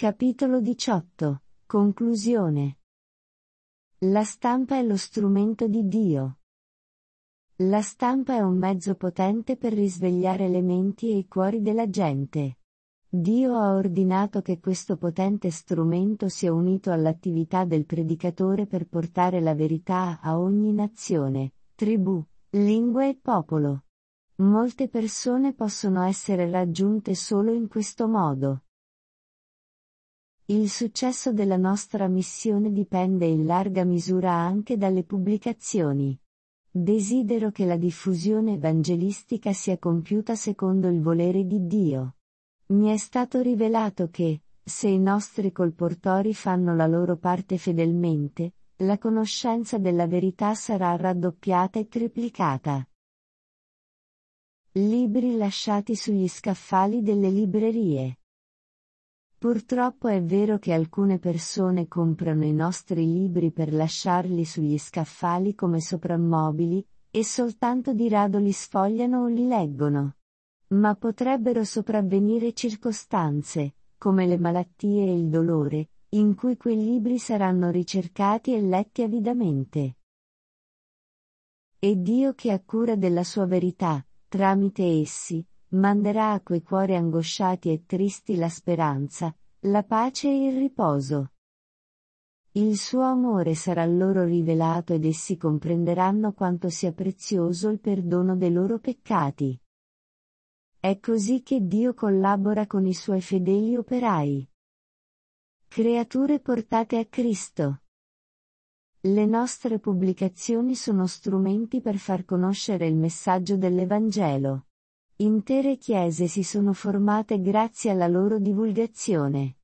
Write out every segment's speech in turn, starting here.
Capitolo 18. Conclusione. La stampa è lo strumento di Dio. La stampa è un mezzo potente per risvegliare le menti e i cuori della gente. Dio ha ordinato che questo potente strumento sia unito all'attività del predicatore per portare la verità a ogni nazione, tribù, lingua e popolo. Molte persone possono essere raggiunte solo in questo modo. Il successo della nostra missione dipende in larga misura anche dalle pubblicazioni. Desidero che la diffusione evangelistica sia compiuta secondo il volere di Dio. Mi è stato rivelato che, se i nostri colportori fanno la loro parte fedelmente, la conoscenza della verità sarà raddoppiata e triplicata. Libri lasciati sugli scaffali delle librerie. Purtroppo è vero che alcune persone comprano i nostri libri per lasciarli sugli scaffali come soprammobili, e soltanto di rado li sfogliano o li leggono. Ma potrebbero sopravvenire circostanze, come le malattie e il dolore, in cui quei libri saranno ricercati e letti avidamente. E Dio che ha cura della sua verità, tramite essi, manderà a quei cuori angosciati e tristi la speranza, la pace e il riposo. Il suo amore sarà loro rivelato ed essi comprenderanno quanto sia prezioso il perdono dei loro peccati. È così che Dio collabora con i suoi fedeli operai. Creature portate a Cristo. Le nostre pubblicazioni sono strumenti per far conoscere il messaggio dell'Evangelo. Intere chiese si sono formate grazie alla loro divulgazione.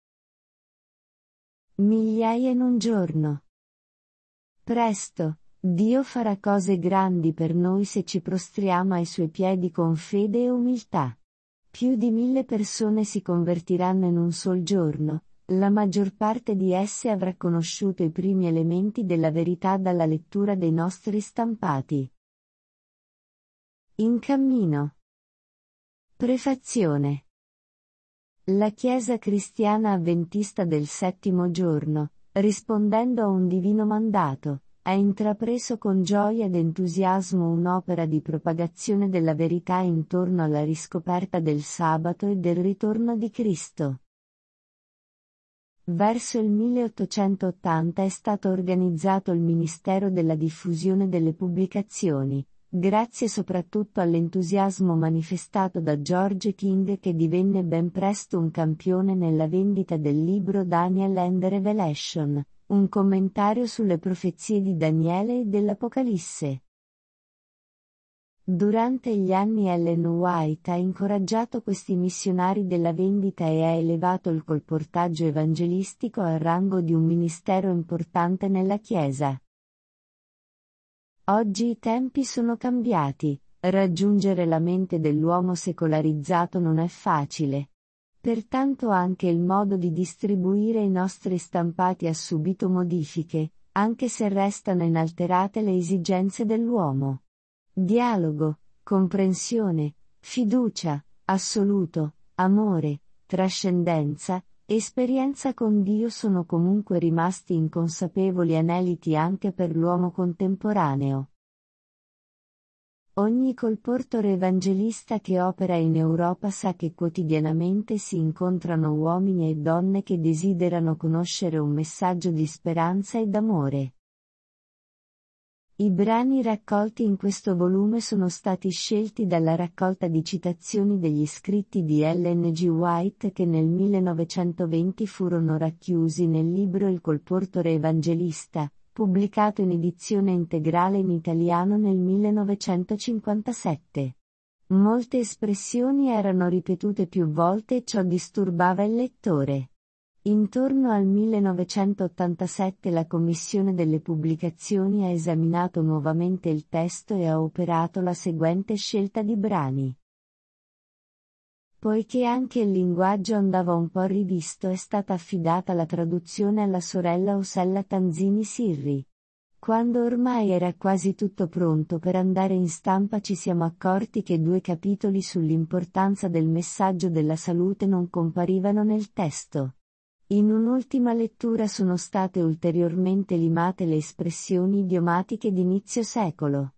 Migliaia in un giorno. Presto, Dio farà cose grandi per noi se ci prostriamo ai suoi piedi con fede e umiltà. Più di 1000 persone si convertiranno in un sol giorno, la maggior parte di esse avrà conosciuto i primi elementi della verità dalla lettura dei nostri stampati. In cammino. Prefazione. La Chiesa Cristiana Avventista del Settimo Giorno, rispondendo a un divino mandato, ha intrapreso con gioia ed entusiasmo un'opera di propagazione della verità intorno alla riscoperta del sabato e del ritorno di Cristo. Verso il 1880 è stato organizzato il Ministero della Diffusione delle Pubblicazioni, grazie soprattutto all'entusiasmo manifestato da George King, che divenne ben presto un campione nella vendita del libro Daniel and Revelation, un commentario sulle profezie di Daniele e dell'Apocalisse. Durante gli anni Ellen White ha incoraggiato questi missionari della vendita e ha elevato il colportaggio evangelistico al rango di un ministero importante nella Chiesa. Oggi i tempi sono cambiati, raggiungere la mente dell'uomo secolarizzato non è facile. Pertanto anche il modo di distribuire i nostri stampati ha subito modifiche, anche se restano inalterate le esigenze dell'uomo. Dialogo, comprensione, fiducia, assoluto, amore, trascendenza, esperienza con Dio sono comunque rimasti inconsapevoli aneliti anche per l'uomo contemporaneo. Ogni colportore evangelista che opera in Europa sa che quotidianamente si incontrano uomini e donne che desiderano conoscere un messaggio di speranza ed amore. I brani raccolti in questo volume sono stati scelti dalla raccolta di citazioni degli scritti di Ellen G. White che nel 1920 furono racchiusi nel libro Il colportore evangelista, pubblicato in edizione integrale in italiano nel 1957. Molte espressioni erano ripetute più volte e ciò disturbava il lettore. Intorno al 1987 la Commissione delle Pubblicazioni ha esaminato nuovamente il testo e ha operato la seguente scelta di brani. Poiché anche il linguaggio andava un po' rivisto, è stata affidata la traduzione alla sorella Osella Tanzini Sirri. Quando ormai era quasi tutto pronto per andare in stampa ci siamo accorti che 2 capitoli sull'importanza del messaggio della salute non comparivano nel testo. In un'ultima lettura sono state ulteriormente limate le espressioni idiomatiche d'inizio secolo.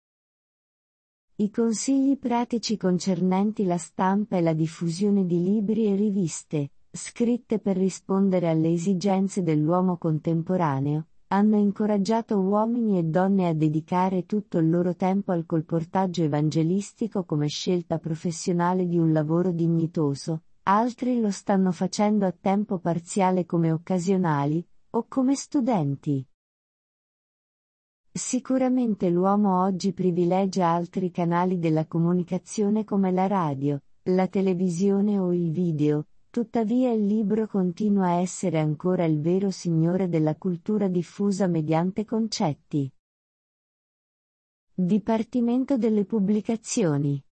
I consigli pratici concernenti la stampa e la diffusione di libri e riviste, scritte per rispondere alle esigenze dell'uomo contemporaneo, hanno incoraggiato uomini e donne a dedicare tutto il loro tempo al colportaggio evangelistico come scelta professionale di un lavoro dignitoso, altri lo stanno facendo a tempo parziale come occasionali, o come studenti. Sicuramente l'uomo oggi privilegia altri canali della comunicazione come la radio, la televisione o il video, tuttavia il libro continua a essere ancora il vero signore della cultura diffusa mediante concetti. Dipartimento delle pubblicazioni.